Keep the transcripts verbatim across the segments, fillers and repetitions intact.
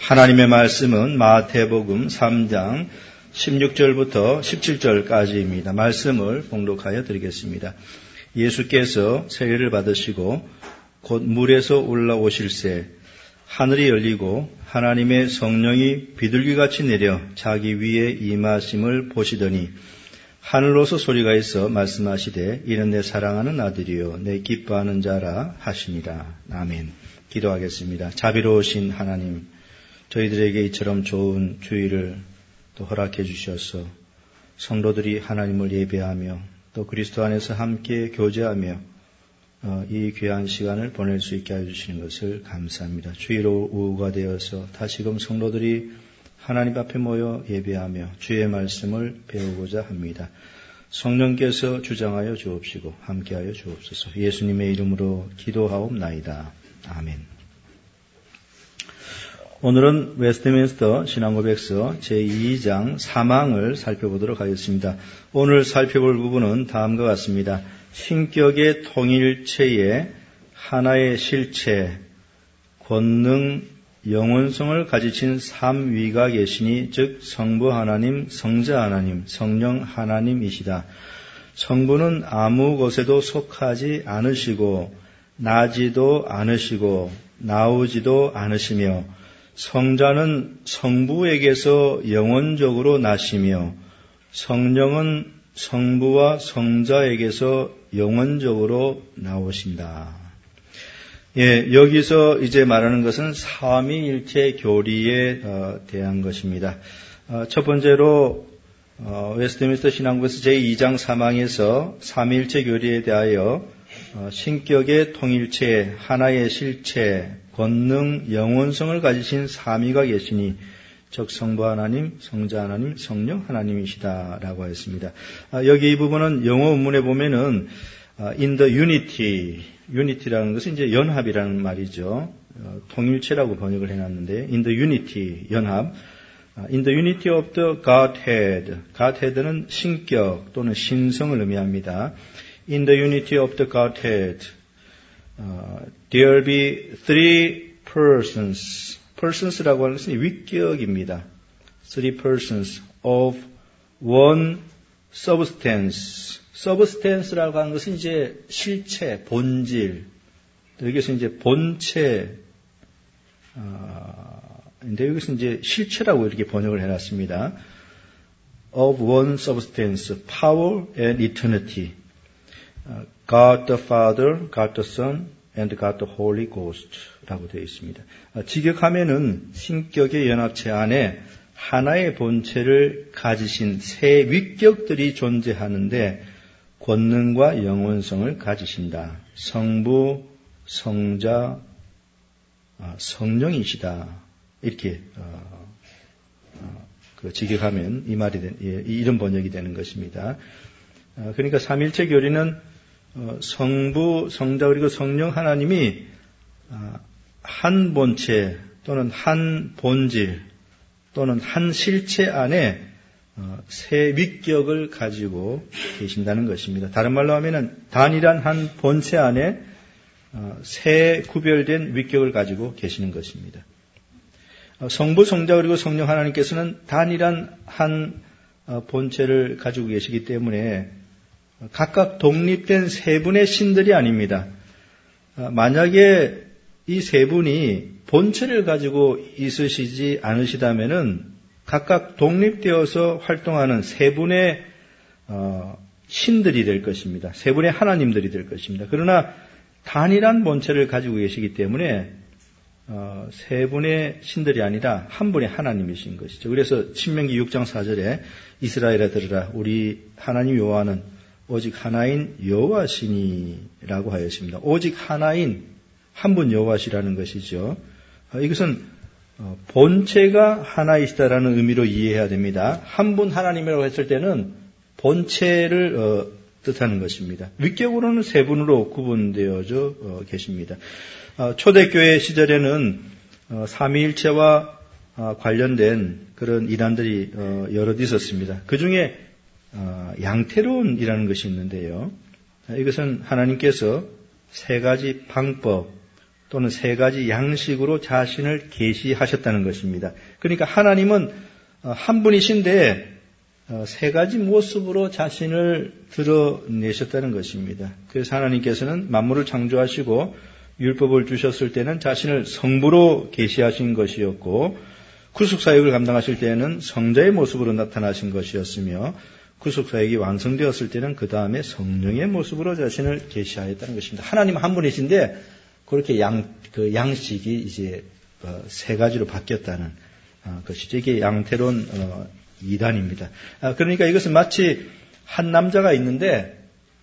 하나님의 말씀은 마태복음 삼 장 십육 절부터 십칠 절까지입니다. 말씀을 봉독하여 드리겠습니다. 예수께서 세례를 받으시고 곧 물에서 올라오실새 하늘이 열리고 하나님의 성령이 비둘기같이 내려 자기 위에 임하심을 보시더니 하늘로서 소리가 있어 말씀하시되 이는 내 사랑하는 아들이요 내 기뻐하는 자라 하시니라. 아멘. 기도하겠습니다. 자비로우신 하나님, 저희들에게 이처럼 좋은 주의를 또 허락해 주셔서 성도들이 하나님을 예배하며 또 그리스도 안에서 함께 교제하며 이 귀한 시간을 보낼 수 있게 해주시는 것을 감사합니다. 주의로 오후가 되어서 다시금 성도들이 하나님 앞에 모여 예배하며 주의 말씀을 배우고자 합니다. 성령께서 주장하여 주옵시고 함께하여 주옵소서. 예수님의 이름으로 기도하옵나이다. 아멘. 오늘은 웨스트민스터 신앙고백서 제이 장 사망을 살펴보도록 하겠습니다. 오늘 살펴볼 부분은 다음과 같습니다. 신격의 통일체에 하나의 실체, 권능, 영원성을 가지신 삼위가 계시니 즉 성부 하나님, 성자 하나님, 성령 하나님이시다. 성부는 아무 곳에도 속하지 않으시고 나지도 않으시고 나오지도 않으시며 성자는 성부에게서 영원적으로 나시며 성령은 성부와 성자에게서 영원적으로 나오신다. 예, 여기서 이제 말하는 것은 삼위일체 교리에 어, 대한 것입니다. 어, 첫 번째로 어, 웨스트민스터 신앙고백서 제이 장 사망에서 삼위일체 교리에 대하여 어, 신격의 통일체, 하나의 실체, 권능, 영원성을 가지신 삼위가 계시니 즉 성부 하나님, 성자 하나님, 성령 하나님이시다라고 했습니다. 아, 여기 이 부분은 영어 원문에 보면은 아, in the unity, unity라는 것은 이제 연합이라는 말이죠. 어, 통일체라고 번역을 해놨는데 in the unity, 연합. 아, in the unity of the Godhead, Godhead는 신격 또는 신성을 의미합니다. In the unity of the Godhead, uh, there be three persons. persons라고 하는 것은 위격입니다. Three persons of one substance. substance라고 하는 것은 이제 실체, 본질. 여기서 이제 본체, 어, 근데 여기서 이제 실체라고 이렇게 번역을 해놨습니다. Of one substance, power and eternity. God the Father, God the Son, and God the Holy Ghost라고 되어 있습니다. 직역하면은 신격의 연합체 안에 하나의 본체를 가지신 세 위격들이 존재하는데 권능과 영원성을 가지신다. 성부, 성자, 성령이시다. 이렇게 어, 어, 그 직역하면 이 말이 된, 예, 이런 번역이 되는 것입니다. 어, 그러니까 삼일체 교리는 어, 성부, 성자 그리고 성령 하나님이 어, 한 본체 또는 한 본질 또는 한 실체 안에 어, 세 위격을 가지고 계신다는 것입니다. 다른 말로 하면은 단일한 한 본체 안에 어, 세 구별된 위격을 가지고 계시는 것입니다. 어, 성부, 성자 그리고 성령 하나님께서는 단일한 한 어, 본체를 가지고 계시기 때문에 각각 독립된 세 분의 신들이 아닙니다. 만약에 이 세 분이 본체를 가지고 있으시지 않으시다면은 각각 독립되어서 활동하는 세 분의 신들이 될 것입니다. 세 분의 하나님들이 될 것입니다. 그러나 단일한 본체를 가지고 계시기 때문에 세 분의 신들이 아니라 한 분의 하나님이신 것이죠. 그래서 신명기 육 장 사 절에 이스라엘아 들으라 우리 하나님 여호와는 오직 하나인 여호와시니라고 하였습니다. 오직 하나인 한 분 여호와시라는 것이죠. 이것은 본체가 하나이시다라는 의미로 이해해야 됩니다. 한 분 하나님이라고 했을 때는 본체를 뜻하는 것입니다. 위격으로는 세 분으로 구분되어져 계십니다. 초대교회 시절에는 삼위일체와 관련된 그런 이단들이 여럿 있었습니다. 그 중에 어, 양태론이라는 것이 있는데요. 이것은 하나님께서 세 가지 방법 또는 세 가지 양식으로 자신을 계시하셨다는 것입니다. 그러니까 하나님은 한 분이신데 세 가지 모습으로 자신을 드러내셨다는 것입니다. 그래서 하나님께서는 만물을 창조하시고 율법을 주셨을 때는 자신을 성부로 계시하신 것이었고, 구속사역을 감당하실 때는 성자의 모습으로 나타나신 것이었으며, 구속사역이 완성되었을 때는 그 다음에 성령의 모습으로 자신을 계시하였다는 것입니다. 하나님 한 분이신데 그렇게 양, 그 양식이 이제 세 가지로 바뀌었다는 것이죠. 이게 양태론 이단입니다. 그러니까 이것은 마치 한 남자가 있는데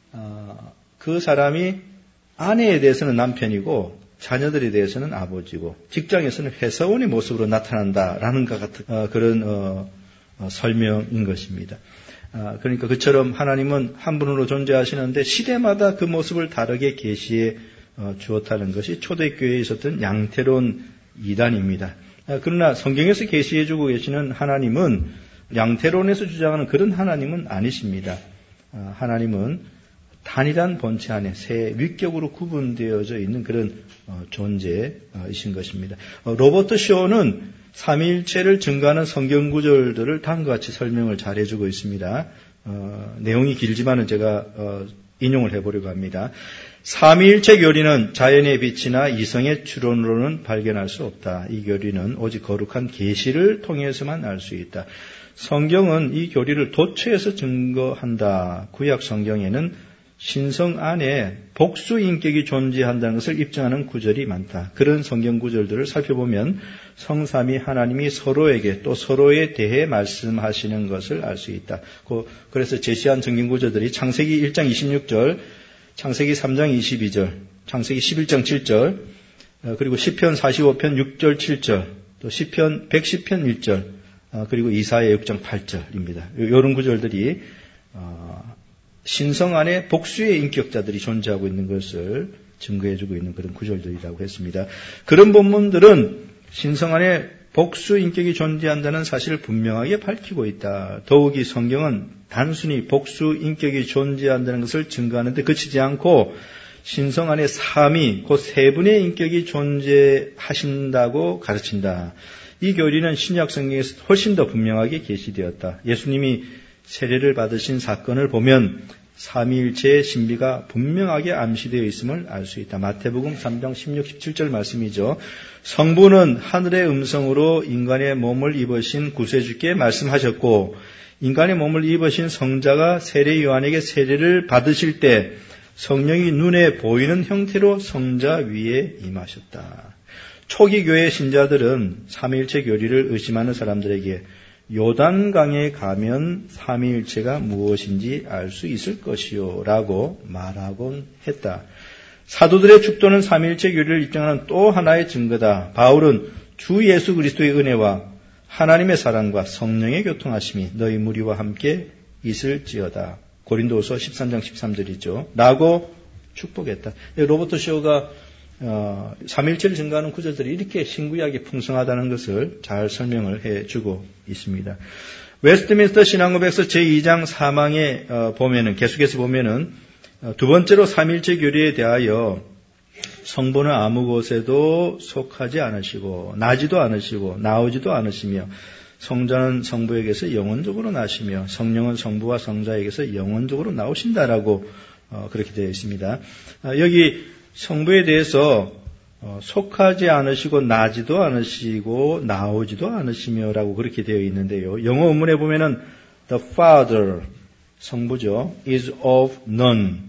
그 사람이 아내에 대해서는 남편이고 자녀들에 대해서는 아버지고 직장에서는 회사원의 모습으로 나타난다라는 것 같은 그런 설명인 것입니다. 그러니까 그처럼 하나님은 한 분으로 존재하시는데 시대마다 그 모습을 다르게 계시해 주었다는 것이 초대교회에 있었던 양태론 이단입니다. 그러나 성경에서 계시해주고 계시는 하나님은 양태론에서 주장하는 그런 하나님은 아니십니다. 하나님은 단일한 본체 안에 세 위격으로 구분되어져 있는 그런 존재이신 것입니다. 로버트 쇼는 삼위일체를 증거하는 성경 구절들을 다음과 같이 설명을 잘 해주고 있습니다. 어, 내용이 길지만은 제가 어, 인용을 해보려고 합니다. 삼위일체 교리는 자연의 빛이나 이성의 추론으로는 발견할 수 없다. 이 교리는 오직 거룩한 계시를 통해서만 알 수 있다. 성경은 이 교리를 도처에서 증거한다. 구약 성경에는 신성 안에 복수 인격이 존재한다는 것을 입증하는 구절이 많다. 그런 성경 구절들을 살펴보면 성삼위 하나님이 서로에게 또 서로에 대해 말씀하시는 것을 알 수 있다. 그래서 제시한 성경 구절들이 창세기 일 장 이십육 절, 창세기 삼 장 이십이 절, 창세기 십일 장 칠 절, 그리고 시편 사십오 편 육 절 칠 절, 또 시편 백십 편 일 절, 그리고 이사야 육 장 팔 절입니다. 이런 구절들이 신성 안에 복수의 인격자들이 존재하고 있는 것을 증거해주고 있는 그런 구절들이라고 했습니다. 그런 본문들은 신성 안에 복수 인격이 존재한다는 사실을 분명하게 밝히고 있다. 더욱이 성경은 단순히 복수 인격이 존재한다는 것을 증거하는데 그치지 않고 신성 안에 삼위, 곧 세 분의 인격이 존재하신다고 가르친다. 이 교리는 신약 성경에서 훨씬 더 분명하게 계시되었다. 예수님이 세례를 받으신 사건을 보면 삼위일체의 신비가 분명하게 암시되어 있음을 알 수 있다. 마태복음 삼 장 십육, 십칠 절 말씀이죠. 성부는 하늘의 음성으로 인간의 몸을 입으신 구세주께 말씀하셨고 인간의 몸을 입으신 성자가 세례 요한에게 세례를 받으실 때 성령이 눈에 보이는 형태로 성자 위에 임하셨다. 초기 교회 신자들은 삼위일체 교리를 의심하는 사람들에게 요단강에 가면 삼위일체가 무엇인지 알 수 있을 것이요 라고 말하곤 했다. 사도들의 축도는 삼위일체 교리를 입증하는 또 하나의 증거다. 바울은 주 예수 그리스도의 은혜와 하나님의 사랑과 성령의 교통하심이 너희 무리와 함께 있을지어다. 고린도후서 십삼 장 십삼 절이죠. 라고 축복했다. 로버트 쇼가 어, 삼위일체를 증거하는 구절들이 이렇게 신구약이 풍성하다는 것을 잘 설명을 해주고 있습니다. 웨스트민스터 신앙고백서 제이 장 사망에 어, 보면은 계속해서 보면은 어, 두 번째로 삼위일체 교리에 대하여 성부는 아무 곳에도 속하지 않으시고 나지도 않으시고 나오지도 않으시며 성자는 성부에게서 영원적으로 나시며 성령은 성부와 성자에게서 영원적으로 나오신다라고 어, 그렇게 되어 있습니다. 어, 여기 성부에 대해서 속하지 않으시고 나지도 않으시고 나오지도 않으시며라고 그렇게 되어 있는데요. 영어 원문에 보면은 the Father 성부죠. is of none.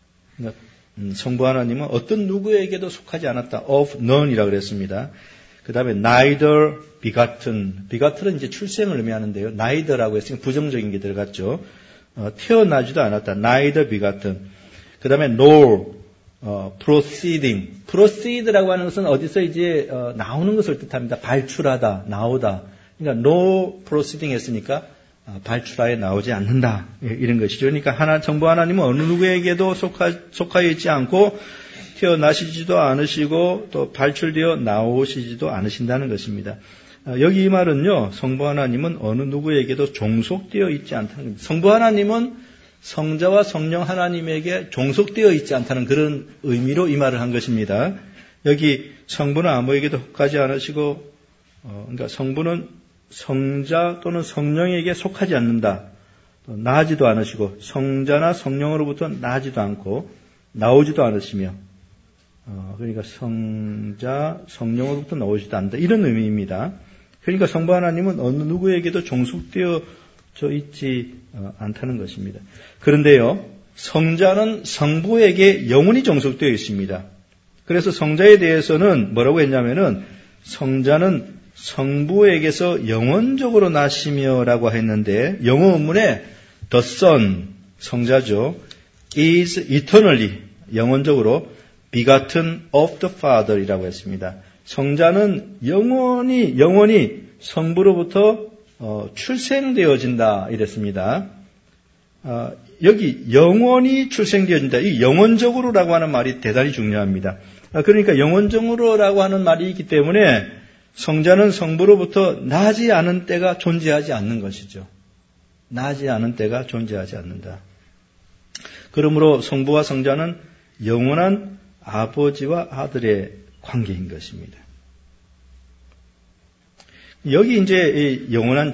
성부 하나님은 어떤 누구에게도 속하지 않았다. of none이라고 그랬습니다. 그 다음에 neither begotten. begatten은 이제 출생을 의미하는데요. neither라고 했으니까 부정적인 게 들어갔죠. 어, 태어나지도 않았다. neither begotten. 그 다음에 nor 어, proceeding. proceed라고 하는 것은 어디서 이제 어, 나오는 것을 뜻합니다. 발출하다, 나오다. 그러니까 no proceeding 했으니까 어, 발출하여 나오지 않는다. 예, 이런 것이죠. 그러니까 하나, 정부 하나님은 어느 누구에게도 속하, 속하여 있지 않고 태어나시지도 않으시고 또 발출되어 나오시지도 않으신다는 것입니다. 어, 여기 이 말은요, 성부 하나님은 어느 누구에게도 종속되어 있지 않다는 겁니다. 성부 하나님은 성자와 성령 하나님에게 종속되어 있지 않다는 그런 의미로 이 말을 한 것입니다. 여기 성부는 아무에게도 혹하지 않으시고, 어, 그러니까 성부는 성자 또는 성령에게 속하지 않는다. 나지도 않으시고 성자나 성령으로부터 나지도 않고 나오지도 않으시며, 어, 그러니까 성자, 성령으로부터 나오지도 않는다. 이런 의미입니다. 그러니까 성부 하나님은 어느 누구에게도 종속되어져 있지 않다는 것입니다. 그런데요, 성자는 성부에게 영원히 종속되어 있습니다. 그래서 성자에 대해서는 뭐라고 했냐면은 성자는 성부에게서 영원적으로 나시며라고 했는데, 영어 원문에 the Son, 성자죠, is eternally, 영원적으로 begotten of the Father이라고 했습니다. 성자는 영원히 영원히 성부로부터 어, 출생되어진다 이랬습니다. 어, 여기 영원히 출생되어진다. 이 영원적으로라고 하는 말이 대단히 중요합니다. 아, 그러니까 영원적으로라고 하는 말이 있기 때문에 성자는 성부로부터 나지 않은 때가 존재하지 않는 것이죠. 나지 않은 때가 존재하지 않는다. 그러므로 성부와 성자는 영원한 아버지와 아들의 관계인 것입니다. 여기 이제 영원한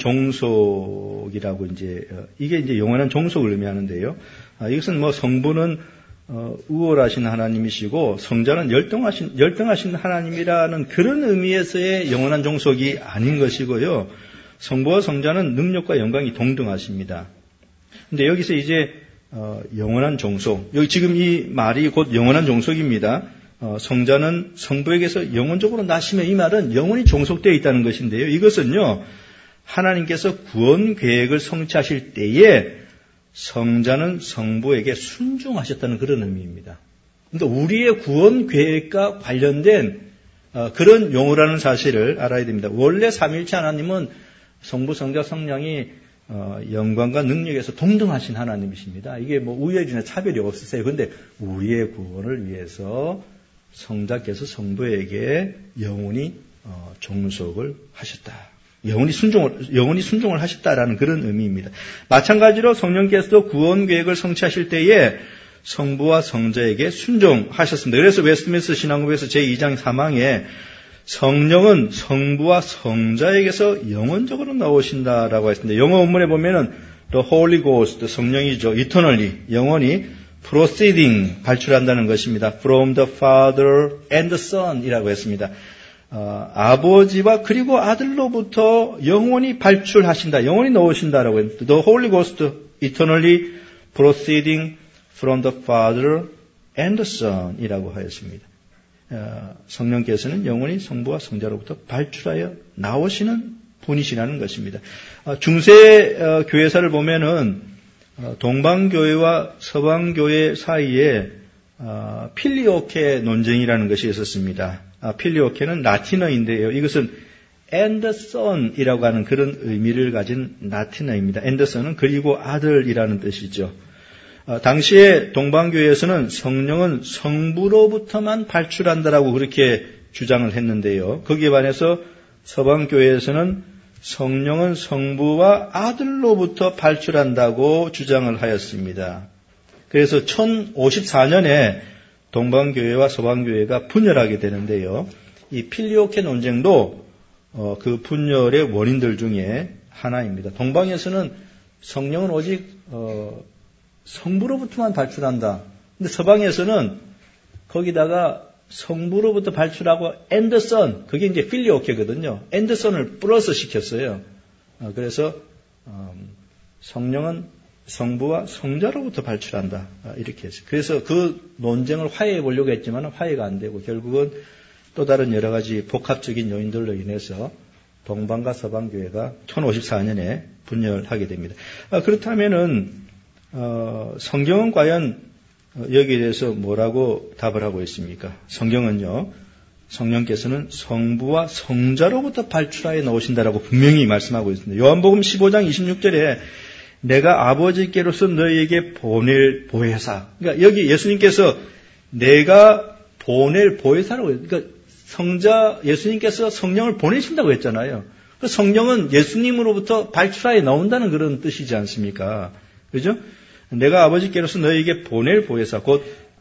종속이라고 이제 이게 이제 영원한 종속을 의미하는데요. 이것은 뭐 성부는 우월하신 하나님이시고 성자는 열등하신 열등하신 하나님이라는 그런 의미에서의 영원한 종속이 아닌 것이고요. 성부와 성자는 능력과 영광이 동등하십니다. 근데 여기서 이제 어, 영원한 종속. 여기 지금 이 말이 곧 영원한 종속입니다. 어, 성자는 성부에게서 영원적으로 나시며, 이 말은 영원히 종속되어 있다는 것인데요. 이것은요, 하나님께서 구원 계획을 성취하실 때에 성자는 성부에게 순종하셨다는 그런 의미입니다. 그러니까 우리의 구원 계획과 관련된 어, 그런 용어라는 사실을 알아야 됩니다. 원래 삼위일체 하나님은 성부, 성자, 성령이 어, 영광과 능력에서 동등하신 하나님이십니다. 이게 뭐 우열이나 차별이 없으세요. 그런데 우리의 구원을 위해서 성자께서 성부에게 영원히 어, 종속을 하셨다. 영원히 순종을 영원히 순종을 하셨다라는 그런 의미입니다. 마찬가지로 성령께서도 구원 계획을 성취하실 때에 성부와 성자에게 순종하셨습니다. 그래서 웨스트민스터 신앙국에서 제이 장 삼 항에 성령은 성부와 성자에게서 영원적으로 나오신다라고 했습니다. 영어 원문에 보면은 the Holy Ghost, 성령이죠, eternally, 영원히 proceeding, 발출한다는 것입니다. from the Father and the Son이라고 했습니다. 어, 아버지와 그리고 아들로부터 영원히 발출하신다, 영원히 나오신다라고 했습니다. The Holy Ghost, eternally proceeding from the Father and the Son이라고 하였습니다. 성령께서는 영원히 성부와 성자로부터 발출하여 나오시는 분이시라는 것입니다. 중세 교회사를 보면은 동방교회와 서방교회 사이에 필리오케 논쟁이라는 것이 있었습니다. 필리오케는 라틴어인데요. 이것은 and the son이라고 하는 그런 의미를 가진 라틴어입니다. and the son은 그리고 아들이라는 뜻이죠. 어, 당시에 동방교회에서는 성령은 성부로부터만 발출한다라고 그렇게 주장을 했는데요. 거기에 반해서 서방교회에서는 성령은 성부와 아들로부터 발출한다고 주장을 하였습니다. 그래서 천오십사 년에 동방교회와 서방교회가 분열하게 되는데요. 이 필리오케 논쟁도 어, 그 분열의 원인들 중에 하나입니다. 동방에서는 성령은 오직 어, 성부로부터만 발출한다. 근데 서방에서는 거기다가 성부로부터 발출하고 and the son, 그게 이제 필리오케거든요. and the son을 플러스 시켰어요. 그래서 성령은 성부와 성자로부터 발출한다. 이렇게 했어요. 그래서 그 논쟁을 화해해 보려고 했지만 화해가 안 되고 결국은 또 다른 여러 가지 복합적인 요인들로 인해서 동방과 서방교회가 천오십사 년에 분열하게 됩니다. 그렇다면은 어, 성경은 과연 여기에 대해서 뭐라고 답을 하고 있습니까? 성경은요, 성령께서는 성부와 성자로부터 발출하여 나오신다라고 분명히 말씀하고 있습니다. 요한복음 십오 장 이십육 절에 내가 아버지께로서 너희에게 보낼 보혜사. 그러니까 여기 예수님께서 내가 보낼 보혜사라고 해요. 그러니까 성자 예수님께서 성령을 보내신다고 했잖아요. 그 성령은 예수님으로부터 발출하여 나온다는 그런 뜻이지 않습니까? 그죠? 내가 아버지께로서 너희에게 보낼 보혜사, 곧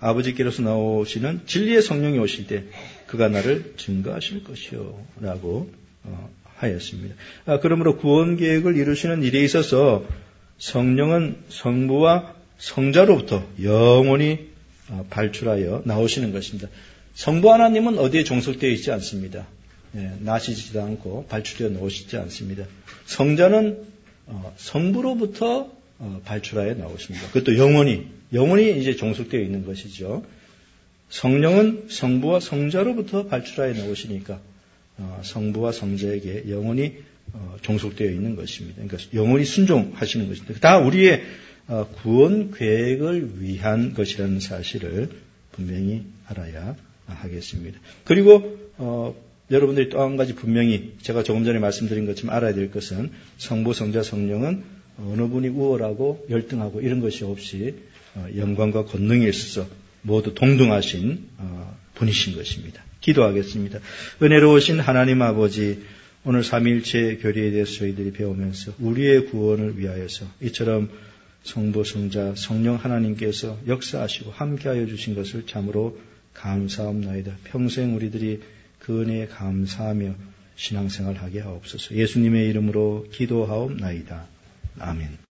아버지께로서 나오시는 진리의 성령이 오실 때 그가 나를 증거하실 것이요 라고 어, 하였습니다. 아, 그러므로 구원 계획을 이루시는 일에 있어서 성령은 성부와 성자로부터 영원히 어, 발출하여 나오시는 것입니다. 성부 하나님은 어디에 종속되어 있지 않습니다. 예, 나시지도 않고 발출되어 나오시지 않습니다. 성자는 어, 성부로부터 어, 발출하여 나오십니다. 그것도 영원히 영원히 이제 종속되어 있는 것이죠. 성령은 성부와 성자로부터 발출하여 나오시니까 어, 성부와 성자에게 영원히 어, 종속되어 있는 것입니다. 그러니까 영원히 순종하시는 것입니다. 다 우리의 어, 구원 계획을 위한 것이라는 사실을 분명히 알아야 하겠습니다. 그리고 어, 여러분들이 또 한 가지 분명히 제가 조금 전에 말씀드린 것처럼 알아야 될 것은 성부, 성자, 성령은 어느 분이 우월하고 열등하고 이런 것이 없이 어, 영광과 권능에 있어서 모두 동등하신 어, 분이신 것입니다. 기도하겠습니다. 은혜로우신 하나님 아버지, 오늘 삼위일체 교리에 대해서 저희들이 배우면서 우리의 구원을 위하여서 이처럼 성부, 성자, 성령 하나님께서 역사하시고 함께하여 주신 것을 참으로 감사합나이다. 평생 우리들이 그 은혜에 감사하며 신앙생활하게 하옵소서. 예수님의 이름으로 기도하옵나이다. 아멘.